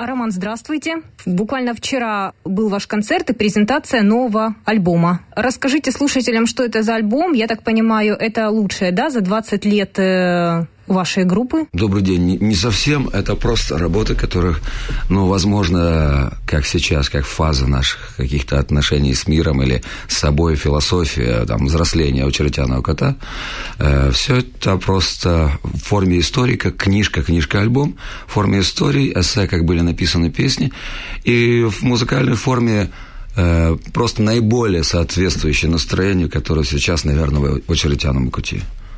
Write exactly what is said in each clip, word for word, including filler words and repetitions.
Роман, здравствуйте. Буквально вчера был ваш концерт и презентация нового альбома. Расскажите слушателям, что это за альбом. Я так понимаю, это лучшее, да, за двадцать лет э, вашей группы? Добрый день. Не, не совсем. Это просто работы, которых, ну, возможно, как сейчас, как фаза наших каких-то отношений с миром или с собой, философия, там, взросления у чертяного кота. Э, все это просто в форме истории, как книжка, книжка-альбом, в форме истории, эссе, как были написаны песни, и в музыкальной форме э, просто наиболее соответствующее настроению, которое сейчас, наверное, в «Очеретяном коте».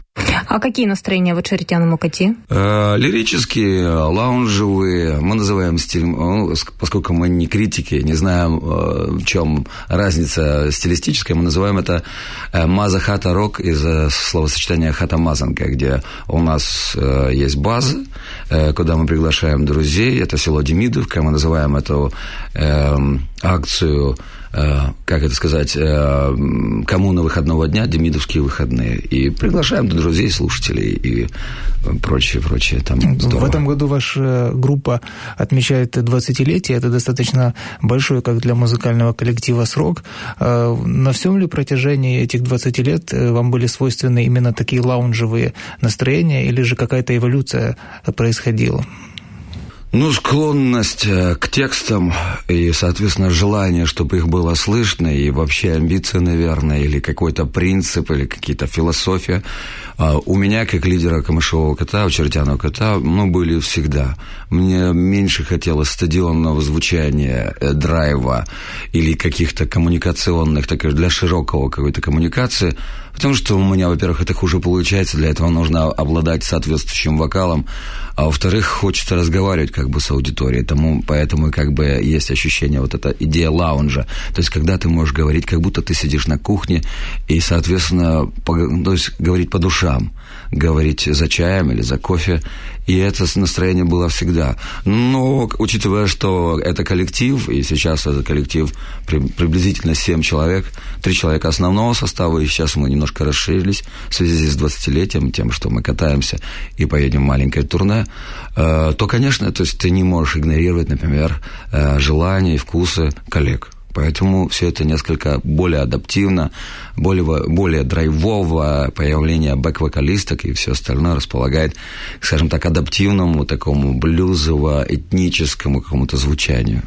А какие настроения в «Очеретяном коте»? Э, лирические, лаунжевые, мы называем стиль, ну, поскольку мы не критики, не знаем, э, в чем разница стилистическая, мы называем это э, маза-хата-рок из э, словосочетания хата-мазанка, где у нас э, есть база, э, куда мы приглашаем друзей, это село Демидовка, мы называем эту э, акцию, как это сказать, коммуна выходного дня, демидовские выходные. И приглашаем друзей, слушателей и прочее, прочее. Там здорово. В этом году ваша группа отмечает двадцатилетие. Это достаточно большой, как для музыкального коллектива, срок. На всем ли протяжении этих двадцати лет вам были свойственны именно такие лаунжевые настроения, или же какая-то эволюция происходила? Ну, склонность к текстам и, соответственно, желание, чтобы их было слышно, и вообще амбиции, наверное, или какой-то принцип, или какие-то философия. У меня, как лидера камышового кота, «Очеретяного кота», ну, были всегда. Мне меньше хотелось стадионного звучания, драйва или каких-то коммуникационных, так для широкого какой-то коммуникации, потому что у меня, во-первых, это хуже получается, для этого нужно обладать соответствующим вокалом, а во-вторых, хочется разговаривать как бы с аудиторией, тому, поэтому как бы есть ощущение, вот эта идея лаунжа, то есть когда ты можешь говорить, как будто ты сидишь на кухне, и, соответственно, по, то есть говорить по душам, говорить за чаем или за кофе, и это настроение было всегда. Но, учитывая, что это коллектив, и сейчас этот коллектив при, приблизительно семь человек, три человека основного состава, и сейчас мы немножко расширились в связи с двадцатилетием, тем, что мы катаемся и поедем в маленькое турне, э, то, конечно, то есть ты не можешь игнорировать, например, э, желания и вкусы коллег. Поэтому все это несколько более адаптивно, более, более драйвово, появление бэк-вокалисток и все остальное располагает, скажем так, адаптивному, такому блюзово-этническому какому-то звучанию.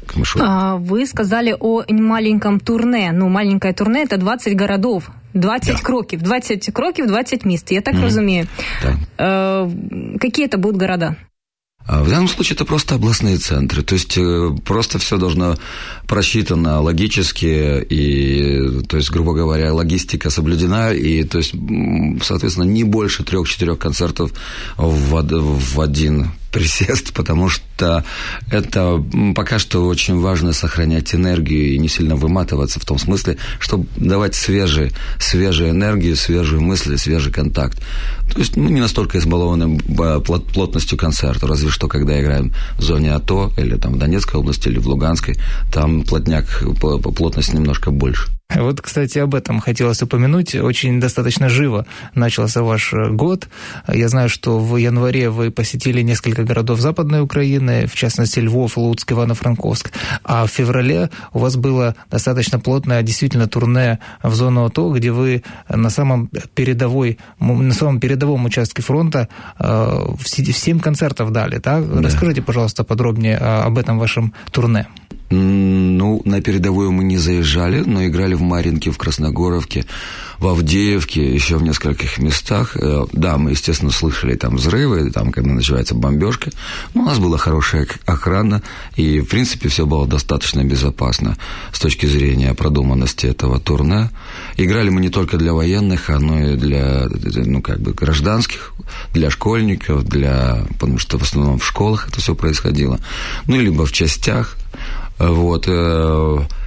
А, вы сказали о маленьком турне. Ну, маленькое турне – это двадцать городов. двадцать да. кроків. двадцать кроків, двадцать мест. Я так mm-hmm. разумею. Да. А, какие это будут города? В данном случае это просто областные центры, то есть просто все должно просчитано логически, и, то есть, грубо говоря, логистика соблюдена, и, то есть, соответственно, не больше трех-четырех концертов в, в один присест, потому что это пока что очень важно сохранять энергию и не сильно выматываться, в том смысле, чтобы давать свежие, свежую энергию, свежие мысли, свежий контакт. То есть мы не настолько избалованы плотностью концерта, разве что когда играем в зоне АТО, или там в Донецкой области, или в Луганской, там плотняк, плотность немножко больше. Вот, кстати, об этом хотелось упомянуть. Очень достаточно живо начался ваш год. Я знаю, что в январе вы посетили несколько городов Западной Украины, в частности, Львов, Луцк, Ивано-Франковск. А в феврале у вас было достаточно плотное, действительно, турне в зону АТО, где вы на самом передовой, на самом передовом участке фронта семь концертов дали, так? Да? Расскажите, пожалуйста, подробнее об этом вашем турне. Ну, на передовую мы не заезжали, но играли в Марьинке, в Красногоровке, в Авдеевке, еще в нескольких местах. Да, мы, естественно, слышали там взрывы, там, когда начинается бомбежка, но у нас была хорошая охрана, и, в принципе, все было достаточно безопасно с точки зрения продуманности этого турне. Играли мы не только для военных, но и для, ну, как бы, гражданских, для школьников, для, потому что в основном в школах это все происходило, ну, либо в частях. Вот.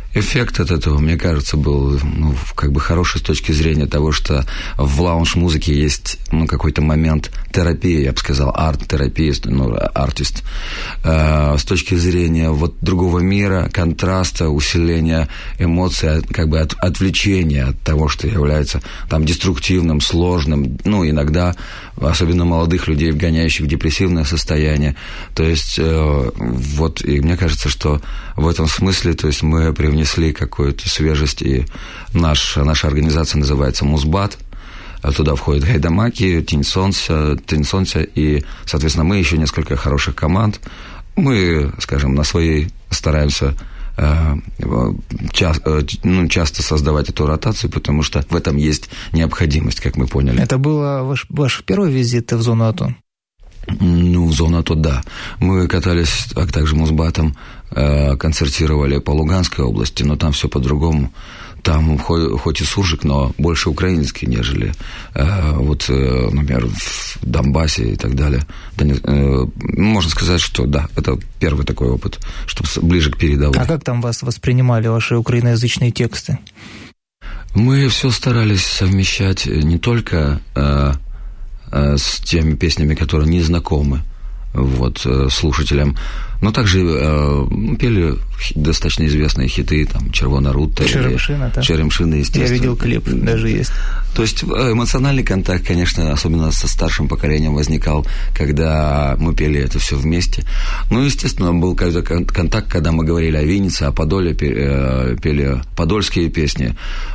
Эффект от этого, мне кажется, был ну, как бы хороший с точки зрения того, что в лаунж-музыке есть ну, какой-то момент терапии, я бы сказал, арт-терапии, ну, артист. Э, с точки зрения вот другого мира, контраста, усиления эмоций, как бы от, отвлечения от того, что является там деструктивным, сложным, ну, иногда, особенно молодых людей, вгоняющих в депрессивное состояние. То есть, э, вот, и мне кажется, что в этом смысле, то есть мы привнесли внесли какую-то свежесть, и наш, наша организация называется «Музбат». Туда входит Гайдамаки, Тиньсонся, Тиньсонся, и, соответственно, мы еще несколько хороших команд. Мы, скажем, на своей стараемся э, ча- э, ну, часто создавать эту ротацию, потому что в этом есть необходимость, как мы поняли. Это был ваш, ваш первый визит в зону АТО? Ну, в зону АТО, да. Мы катались а также Музбатом, э, концертировали по Луганской области, но там все по-другому. Там хоть, хоть и суржик, но больше украинский, нежели э, вот, э, например, в Донбассе и так далее. Да, не, э, можно сказать, что да, это первый такой опыт, чтобы ближе к передовой. А как там вас воспринимали ваши украиноязычные тексты? Мы все старались совмещать не только э, с теми песнями, которые не знакомы вот, слушателям, но также э, пели достаточно известные хиты, там, «Червона рута», «Черемшина», да? «Черемшина», естественно. Я видел клип, даже есть. То есть эмоциональный контакт, конечно, особенно со старшим поколением возникал, когда мы пели это все вместе. Ну, естественно, был какой-то контакт, когда мы говорили о Виннице, о Подоле, пели подольские песни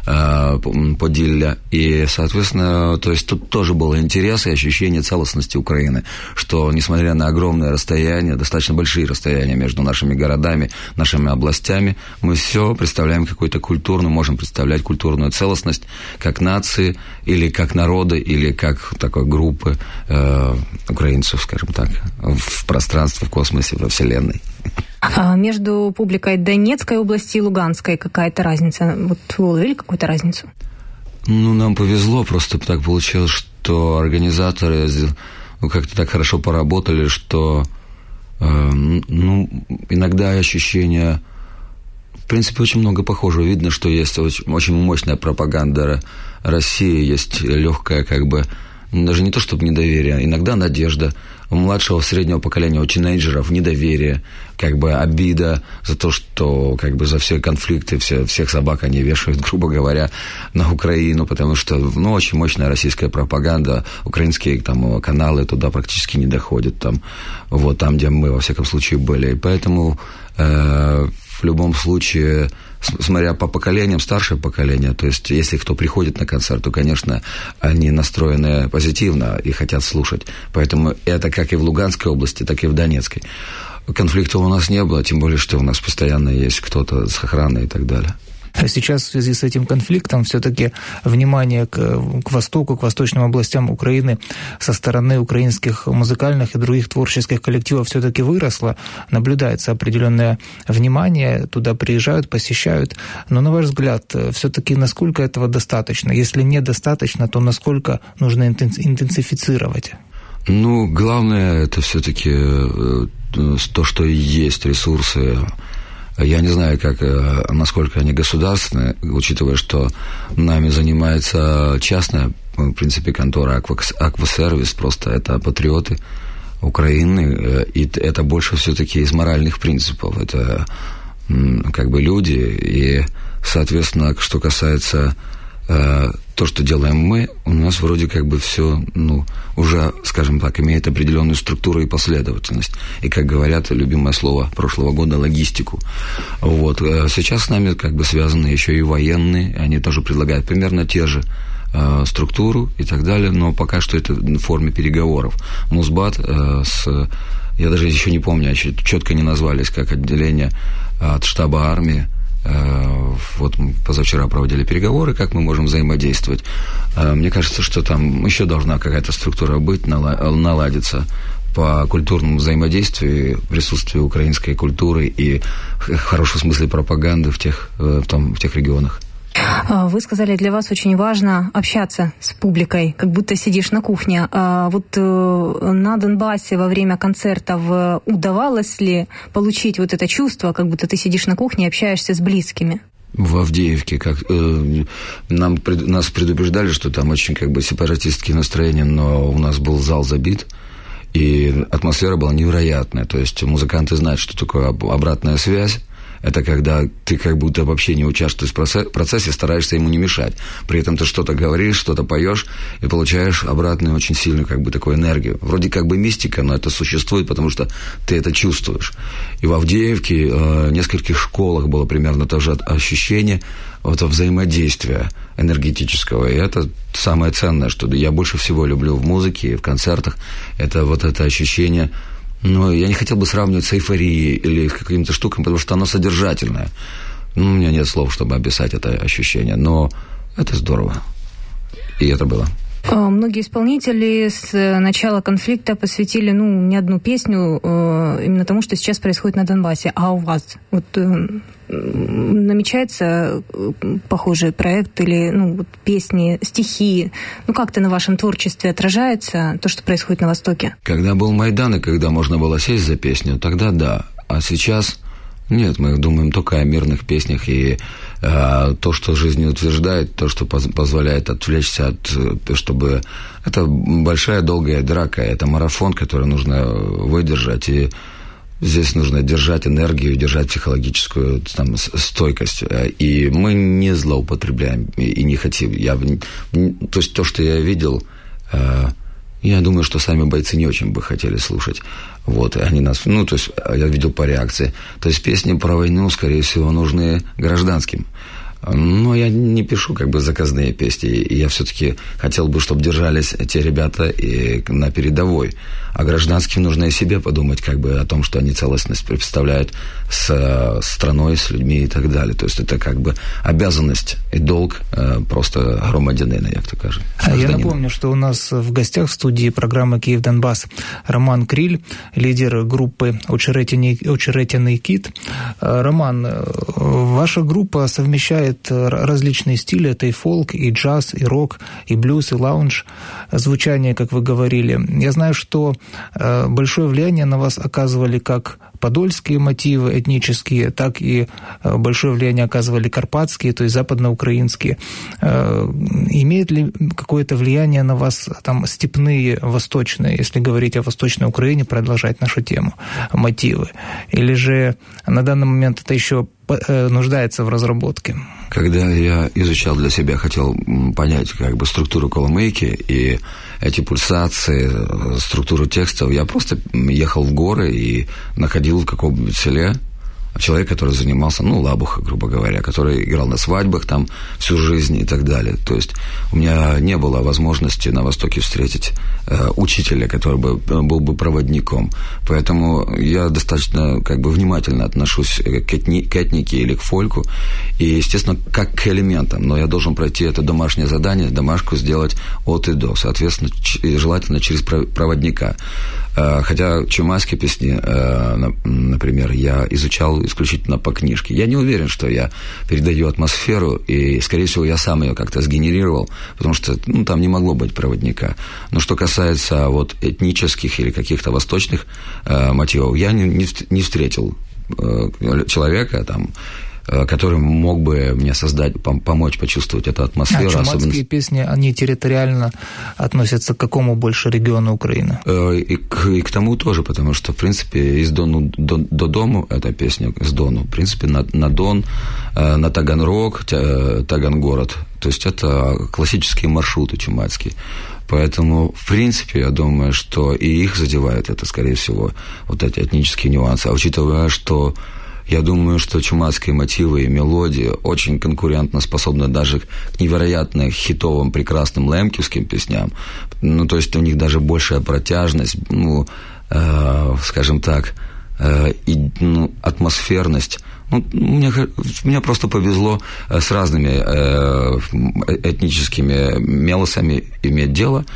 Подилля. И, соответственно, то есть тут тоже был интерес и ощущение целостности Украины, что, несмотря на огромное расстояние, достаточно большие расстояния между нашими городами, нашими областями, мы все представляем какую-то культурную, можем представлять культурную целостность как нации, или как народа, или как такой группы э, украинцев, скажем так, в пространстве, в космосе, во Вселенной. А между публикой Донецкой области и Луганской какая-то разница? Вот вы уловили какую-то разницу? Ну, нам повезло, просто так получилось, что организаторы ну, как-то так хорошо поработали, что э, ну, иногда ощущение... В принципе, очень много похожего. Видно, что есть очень, очень мощная пропаганда России, есть легкая, как бы, даже не то чтобы недоверие, иногда надежда. У младшего, среднего поколения, у тинейджеров недоверие, как бы обида за то, что как бы за все конфликты, все, всех собак они вешают, грубо говоря, на Украину, потому что ну, очень мощная российская пропаганда, украинские там, каналы туда практически не доходят, там, вот, там, где мы, во всяком случае, были. И поэтому э, в любом случае, смотря по поколениям, старшее поколение, то есть если кто приходит на концерт, то, конечно, они настроены позитивно и хотят слушать. Поэтому это как и в Луганской области, так и в Донецкой. Конфликтов у нас не было, тем более, что у нас постоянно есть кто-то с охраной и так далее. Сейчас в связи с этим конфликтом все-таки внимание к, к востоку, к восточным областям Украины со стороны украинских музыкальных и других творческих коллективов все-таки выросло. Наблюдается определенное внимание, туда приезжают, посещают. Но, на ваш взгляд, все-таки насколько этого достаточно? Если недостаточно, то насколько нужно интенсифицировать? Ну, главное, это все-таки то, что есть ресурсы. Я не знаю, как, насколько они государственные, учитывая, что нами занимается частная, в принципе, контора «Аквасервис», просто это патриоты Украины, и это больше все-таки из моральных принципов. Это как бы люди, и, соответственно, что касается то, что делаем мы, у нас вроде как бы все, ну, уже, скажем так, имеет определенную структуру и последовательность. И, как говорят, любимое слово прошлого года, логистику. Вот. Сейчас с нами как бы связаны еще и военные, они тоже предлагают примерно те же э, структуру и так далее, но пока что это в форме переговоров. Музбат э, с... Я даже еще не помню, еще четко не назвались как отделение от штаба армии. Вот мы позавчера проводили переговоры, как мы можем взаимодействовать. Мне кажется, что там еще должна какая-то структура быть, наладиться по культурному взаимодействию, присутствию украинской культуры и в хорошем смысле пропаганды в тех, в том, в тех регионах. Вы сказали, для вас очень важно общаться с публикой, как будто сидишь на кухне. А вот на Донбассе во время концертов удавалось ли получить вот это чувство, как будто ты сидишь на кухне и общаешься с близкими? В Авдеевке как, э, нам, пред, нас предупреждали, что там очень как бы сепаратистские настроения, но у нас был зал забит, и атмосфера была невероятная. То есть музыканты знают, что такое обратная связь. Это когда ты как будто вообще не участвуешь в процессе, стараешься ему не мешать. При этом ты что-то говоришь, что-то поешь, и получаешь обратную очень сильную как бы такую энергию. Вроде как бы мистика, но это существует, потому что ты это чувствуешь. И в Авдеевке, э, в нескольких школах было примерно то же ощущение вот, взаимодействия энергетического. И это самое ценное, что я больше всего люблю в музыке и в концертах. Это вот это ощущение. Но я не хотел бы сравнивать с эйфорией или с какими-то штуками, потому что оно содержательное. Ну, у меня нет слов, чтобы описать это ощущение, но это здорово. И это было. Многие исполнители с начала конфликта посвятили, ну, не одну песню именно тому, что сейчас происходит на Донбассе. А у вас вот намечается похожий проект или, ну, вот песни, стихи? Ну, как-то на вашем творчестве отражается то, что происходит на Востоке? Когда был Майдан, и когда можно было сесть за песню, тогда да. А сейчас нет, мы думаем только о мирных песнях, и э, то, что жизнь утверждает, то, что поз- позволяет отвлечься от, чтобы... Это большая долгая драка, это марафон, который нужно выдержать, и здесь нужно держать энергию, держать психологическую там, стойкость. И мы не злоупотребляем и, и не хотим. Я, то есть то, что я видел... Э, Я думаю, что сами бойцы не очень бы хотели слушать. Вот, и они нас... Ну, то есть, я видел по реакции. То есть, песни про войну, скорее всего, нужны гражданским. Но я не пишу как бы заказные песни. И я все-таки хотел бы, чтобы держались те ребята и на передовой. А гражданским нужно и себе подумать как бы о том, что они целостность представляют с страной, с людьми и так далее. То есть это как бы обязанность и долг просто громадянина, як то кажуть. Я напомню, что у нас в гостях в студии программы «Киев-Донбасс» Роман Криль, лидер группы «Очеретяный кит». Роман, ваша группа совмещает различные стили, это и фолк, и джаз, и рок, и блюз, и лаунж, звучание, как вы говорили. Я знаю, что большое влияние на вас оказывали как подольские мотивы этнические, так и большое влияние оказывали карпатские, то есть западноукраинские. Имеет ли какое-то влияние на вас там степные, восточные, если говорить о Восточной Украине, продолжать нашу тему, мотивы? Или же на данный момент это еще нуждается в разработке? Когда я изучал для себя, хотел понять как бы структуру коломейки и эти пульсации, структуру текстов, я просто ехал в горы и находил в каком-нибудь селе человек, который занимался, ну, лабуха, грубо говоря, который играл на свадьбах там всю жизнь и так далее. То есть у меня не было возможности на Востоке встретить э, учителя, который бы, был бы проводником. Поэтому я достаточно как бы внимательно отношусь к, этни, к этнике или к фольку. И, естественно, как к элементам. Но я должен пройти это домашнее задание, домашку сделать от и до. Соответственно, ч- желательно через проводника. Хотя чумацкие песни, например, я изучал исключительно по книжке. Я не уверен, что я передаю атмосферу, и, скорее всего, я сам ее как-то сгенерировал, потому что ну, там не могло быть проводника. Но что касается вот, этнических или каких-то восточных э, мотивов, я не, не, не встретил э, человека, там, который мог бы мне создать, помочь почувствовать эту атмосферу. А чумацкие особенно... песни, они территориально относятся к какому больше региону Украины? И к, и к тому тоже, потому что, в принципе, из Дону до, до Дому, эта песня с Дону, в принципе, на, на Дон, на Таганрог, Тагангород, то есть это классические маршруты чумацкие. Поэтому, в принципе, я думаю, что и их задевает это, скорее всего, вот эти этнические нюансы. А учитывая, что я думаю, что чумацкие мотивы и мелодии очень конкурентно способны даже к невероятно хитовым, прекрасным лемківським песням. Ну, то есть у них даже большая протяжность, ну, э, скажем так, э, и, ну, атмосферность. Ну, мне, мне просто повезло с разными э, этническими мелосами иметь дело.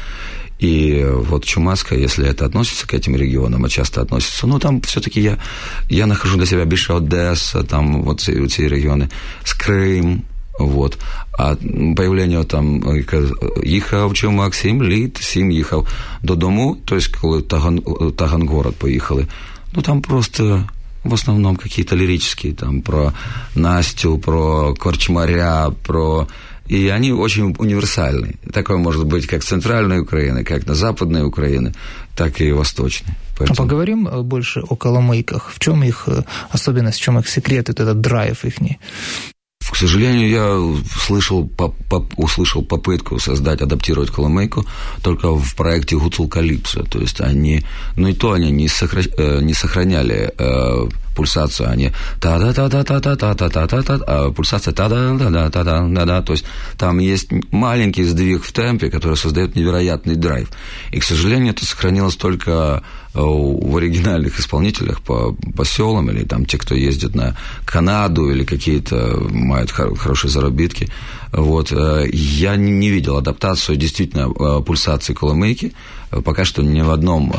И вот чумацкая, если это относится к этим регионам, а часто относится, ну, там все-таки я, я нахожу для себя більше Одесса, там вот эти регионы, Крым, Вот. А появлення там їхав чумак сім літ, сім їхав додому, тобто коли Таган, Таганрог поїхали, ну там просто в основном какие-то лирические, там про Настю, про корчмаря, про... И они очень универсальны. Такое может быть как центральной Украины, как на западной Украине, так и восточной. Поэтому... А поговорим больше о коломейках. В чем их особенность, в чем их секрет, этот драйв их? К сожалению, я слышал, по, по, услышал попытку создать, адаптировать коломейку только в проекте Гуцул Калипсо. То есть они, ну и то они не, сохра... не сохраняли э, пульсацию, они та-да-та-та-та-та-та-та-та-та, а пульсация та-да-да-да-да-да-да. То есть там есть маленький сдвиг в темпе, который создает невероятный драйв. И, к сожалению, это сохранилось только в оригинальных исполнителях по, по селам, или там те, кто ездит на Канаду, или какие-то имеют хорошие заработки. Вот. Я не видел адаптацию действительно пульсации коломейки, пока что ни в одном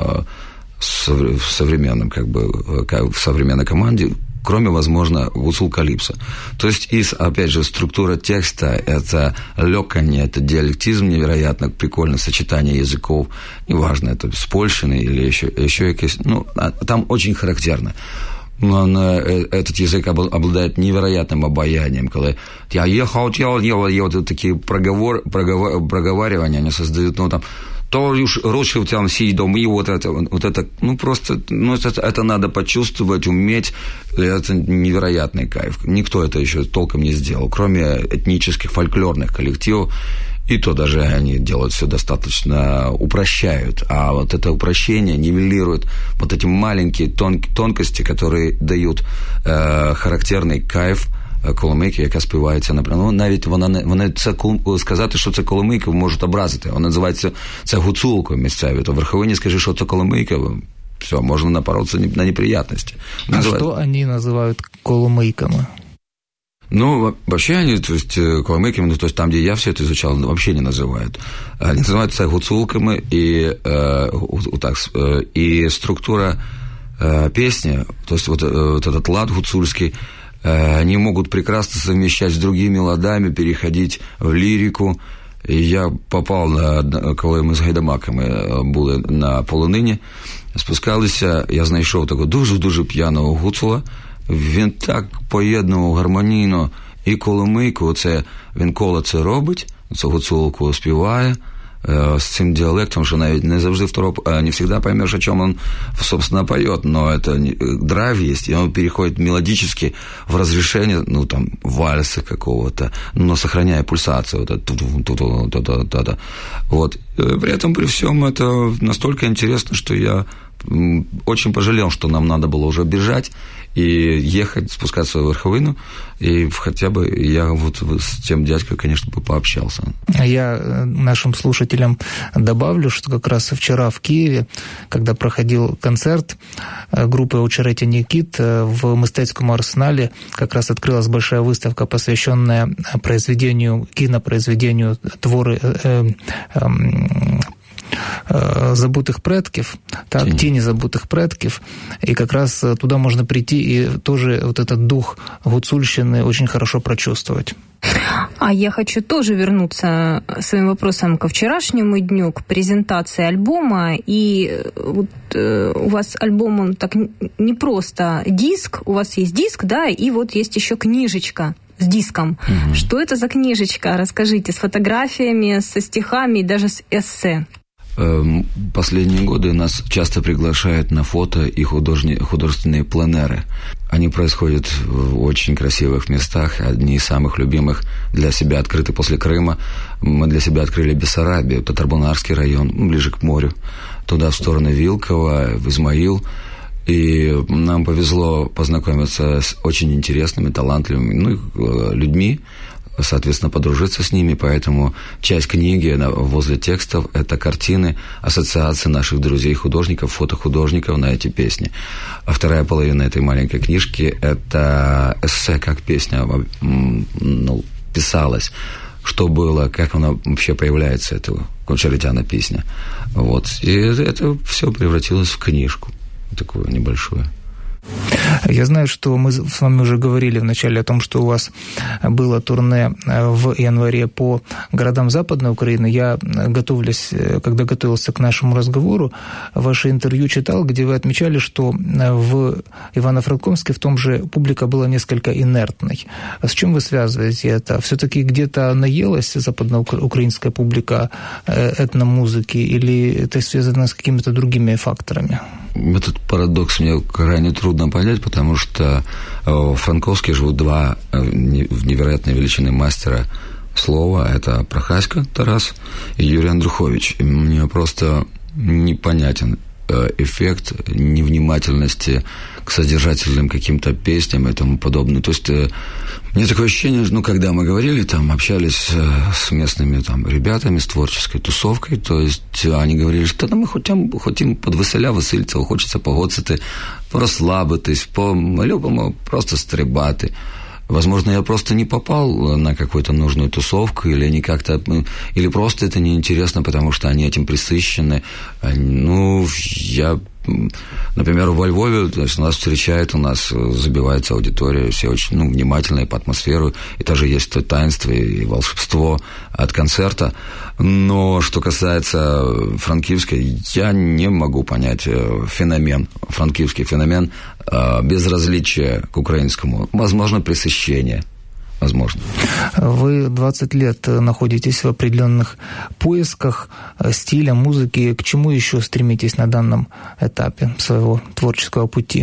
в современном, как бы, в современной команде, кроме, возможно, Гуцул Калипсо. То есть, и, опять же, структура текста, это лёканье, это диалектизм невероятно прикольное, сочетание языков, неважно, это с польщиной или еще, еще ну, там очень характерно. Он, этот язык обладает невероятным обаянием, когда я ехал, ехал, ехал, и вот такие проговор, проговор, проговаривания они создают, ну, там, то уж рушил там сей дом, и вот это, вот это, ну, просто, ну, это, это надо почувствовать, уметь, это невероятный кайф. Никто это еще толком не сделал, кроме этнических фольклорных коллективов, и то даже они делают все достаточно, упрощают, а вот это упрощение нивелирует вот эти маленькие тон, тонкости, которые дают э, характерный кайф коломийки, яка співається, ну, навіть вона, вона це, сказати, що це коломийка, можуть образити. Вона називається це гуцулкою місцеві. То в Верховині скажи, що це коломийка, все, можно напороться на неприятности. А называют... что они называют коломейками? Ну, вообще они, то есть, коломейками, ну, то есть, там, где я все это изучал, вообще не называют. Они называют это гуцулками, и, э, так, и структура э, песни, то есть, вот, вот этот лад гуцульский, они могут прекрасно совмещать с другими ладами, переходить в лирику. І я попав на, коли ми з гайдамаками були на полонині, спускалися, я знайшов такого дуже-дуже п'яного гуцула. Він так поєднував гармонійно і коломийку, оце, він коло це робить, це гуцулку співає, с цим диалектом, что навіть не завжди второ, не всегда поймешь, о чем он, собственно, поет, но это драйв есть, и он переходит мелодически в разрешение, ну, там, вальса какого-то, но сохраняя пульсацию, вот это, вот. При этом, при всем, это настолько интересно, что я очень пожалел, что нам надо было уже бежать и ехать, спускаться в Верховину, и хотя бы я вот с тем дядькой, конечно, бы пообщался. Я нашим слушателям добавлю, что как раз вчера в Киеве, когда проходил концерт группы «Очереті Нікіт», в Мистецком арсенале как раз открылась большая выставка, посвященная произведению, кинопроизведению творы э, э, забытых предков, так, тени. тени забытых предков, и как раз туда можно прийти и тоже вот этот дух гуцульщины очень хорошо прочувствовать. А я хочу тоже вернуться своим вопросом ко вчерашнему дню, к презентации альбома. И вот э, у вас альбом, он так не просто диск, у вас есть диск, да, и вот есть еще книжечка с диском. Угу. Что это за книжечка? Расскажите, с фотографиями, со стихами и даже с эссе. Последние годы нас часто приглашают на фото и художественные пленеры. Они происходят в очень красивых местах. Одни из самых любимых для себя открыты после Крыма. Мы для себя открыли Бессарабию, Татарбунарский район, ближе к морю. Туда, в сторону Вилково, в Измаил. И нам повезло познакомиться с очень интересными, талантливыми, ну, людьми, соответственно, подружиться с ними, поэтому часть книги возле текстов – это картины, ассоциации наших друзей-художников, фотохудожников на эти песни. А вторая половина этой маленькой книжки – это эссе, как песня, ну, писалась, что было, как она вообще появляется, эта кончалитяна песня. Вот. И это все превратилось в книжку, такую небольшую. Я знаю, что мы с вами уже говорили вначале о том, что у вас было турне в январе по городам Западной Украины. Я, готовлясь, когда готовился к нашему разговору, ваше интервью читал, где вы отмечали, что в Ивано-Франковске в том же публика была несколько инертной. С чем вы связываете это? Все-таки где-то наелась западноукраинская публика этномузыки или это связано с какими-то другими факторами? Этот парадокс мне крайне трудно понять, потому что в Франковске живут два невероятной величины мастера слова. Это Прохаська Тарас и Юрий Андрухович. И мне просто непонятен эффект невнимательности к содержательным каким-то песням и тому подобное. То есть мне такое ощущение, ну, когда мы говорили, там, общались с местными там ребятами, с творческой тусовкой, то есть они говорили, що ми хотім, хотім подвеселя веселитися, хочеться погодити, розслабитись, по-любому просто стрибати. Возможно, я просто не попал на какую-то нужную тусовку, или они как-то, или просто это неинтересно, потому что они этим присыщены. Ну, я, например, во Львове, то есть нас встречают, у нас забивается аудитория, все очень, ну, внимательные по атмосферу, и тоже есть то таинство и волшебство от концерта. Но что касается Франкивска, я не могу понять феномен, франкивский феномен безразличия к украинскому. Возможно, пресыщение. Возможно. Вы двадцать лет находитесь в определенных поисках стиля, музыки. К чему еще стремитесь на данном этапе своего творческого пути?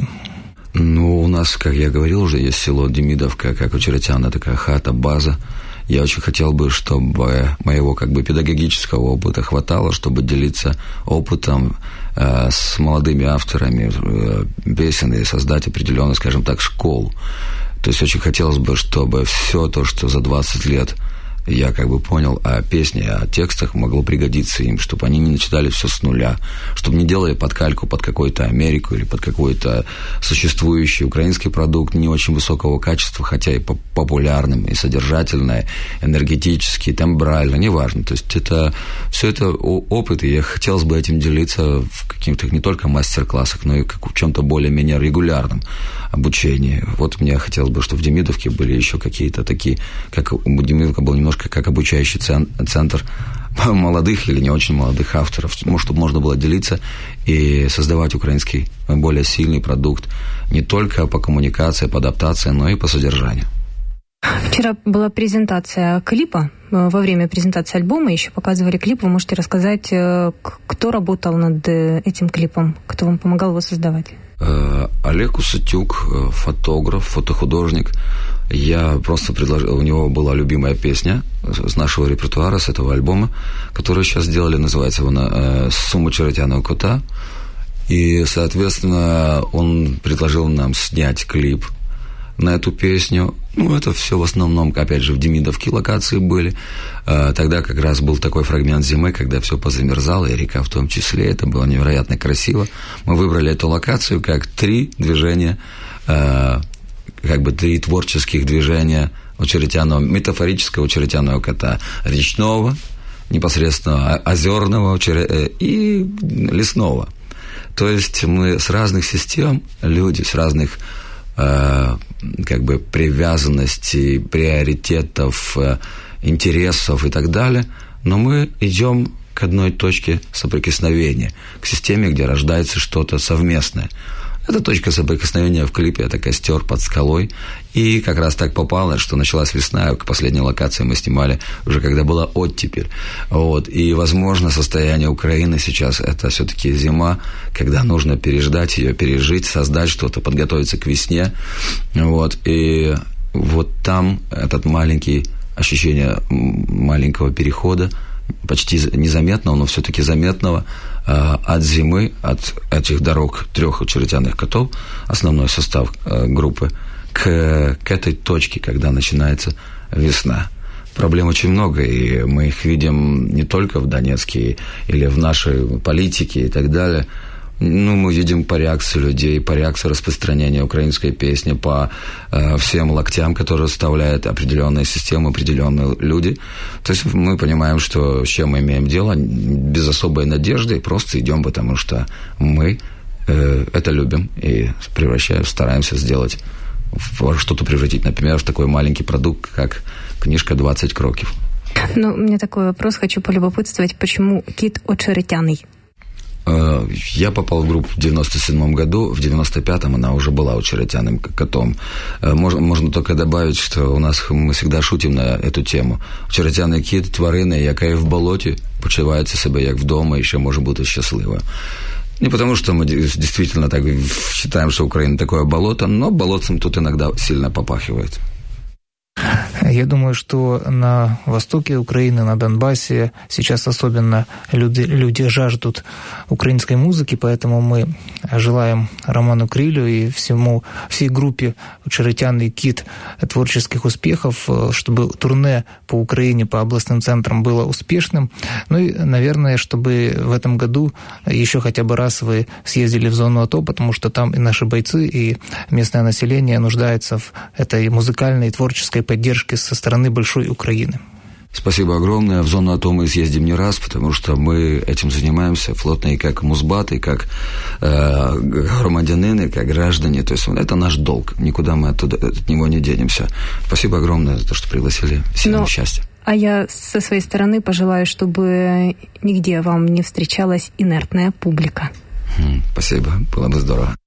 Ну, у нас, как я говорил уже, есть село Демидовка, как у Черетяна, такая хата, база. Я очень хотел бы, чтобы моего как бы педагогического опыта хватало, чтобы делиться опытом э, с молодыми авторами э, песен и создать определенную, скажем так, школу. То есть очень хотелось бы, чтобы все то, что за двадцать лет я как бы понял о песне, о текстах, могло пригодиться им, чтобы они не начинали все с нуля, чтобы не делали подкальку под какую-то Америку или под какой-то существующий украинский продукт не очень высокого качества, хотя и популярным, и содержательное, энергетически, тембрально, неважно. То есть это все это опыт, и я хотелось бы этим делиться в каких-то не только мастер-классах, но и как в чем-то более-менее регулярном обучении. Вот мне хотелось бы, чтобы в Демидовке были еще какие-то такие, как у Демидовка был немножко как обучающий центр молодых или не очень молодых авторов, чтобы можно было делиться и создавать украинский более сильный продукт не только по коммуникации, по адаптации, но и по содержанию. Вчера была презентация клипа. Во время презентации альбома еще показывали клип. Вы можете рассказать, кто работал над этим клипом, кто вам помогал его создавать? Олег Усатюк, фотограф, фотохудожник. Я просто предложил, у него была любимая песня с нашего репертуара, с этого альбома, которую сейчас сделали, называется она «Сума Черетяного кота». И, соответственно, он предложил нам снять клип на эту песню. Ну, это все в основном, опять же, в Демидовке локации были. Тогда как раз был такой фрагмент зимы, когда все позамерзало, и река в том числе. Это было невероятно красиво. Мы выбрали эту локацию как три движения, как бы три творческих движения у Черетяного, метафорического у Черетяного кота. Речного, непосредственно озерного и лесного. То есть мы с разных систем, люди с разных как бы привязанностей, приоритетов, интересов и так далее, но мы идем к одной точке соприкосновения, к системе, где рождается что-то совместное. Эта точка соприкосновения в клипе – это костер под скалой. И как раз так попало, что началась весна, к последней локации мы снимали уже когда была оттепель. Вот. И, возможно, состояние Украины сейчас – это все-таки зима, когда нужно переждать ее, пережить, создать что-то, подготовиться к весне. Вот. И вот там этот маленький ощущение маленького перехода, почти незаметного, но все-таки заметного, от зимы, от этих дорог трех черетяных котов, основной состав группы, к, к этой точке, когда начинается весна. Проблем очень много, и мы их видим не только в Донецке или в нашей политике и так далее. Ну, мы видим по реакции людей, по реакции распространения украинской песни, по э, всем локтям, которые вставляют определенные системы, определенные люди. То есть мы понимаем, что с чем мы имеем дело, без особой надежды, просто идем, потому что мы это любим и превращаем, стараемся сделать, что-то превратить, например, в такой маленький продукт, как книжка «двадцать кроків». Ну, у меня такой вопрос, хочу полюбопытствовать, почему кит очеретяный? Я попал в группу в девяносто седьмом году, в девяносто пятом она уже была очеретяным котом. Можно, можно только добавить, что у нас мы всегда шутим на эту тему. Очеретяний кіт – тварина, яка і в болоті почувається себе як вдома і ще може бути щаслива. Не потому, что мы действительно так считаем, что Украина такое болото, но болотцем тут иногда сильно попахивает. Я думаю, что на востоке Украины, на Донбассе сейчас особенно люди, люди жаждут украинской музыки, поэтому мы желаем Роману Крилю и всему, всей группе «Очеретяный кит» творческих успехов, чтобы турне по Украине, по областным центрам было успешным. Ну и, наверное, чтобы в этом году еще хотя бы раз вы съездили в зону АТО, потому что там и наши бойцы, и местное население нуждается в этой музыкальной и творческой поддержки со стороны большой Украины. Спасибо огромное. В зону АТО мы съездим не раз, потому что мы этим занимаемся плотно и как музбат, и как э, громадянины, как граждане. То есть это наш долг. Никуда мы оттуда, от него не денемся. Спасибо огромное за то, что пригласили. Всем Но, счастья. А я со своей стороны пожелаю, чтобы нигде вам не встречалась инертная публика. Спасибо. Было бы здорово.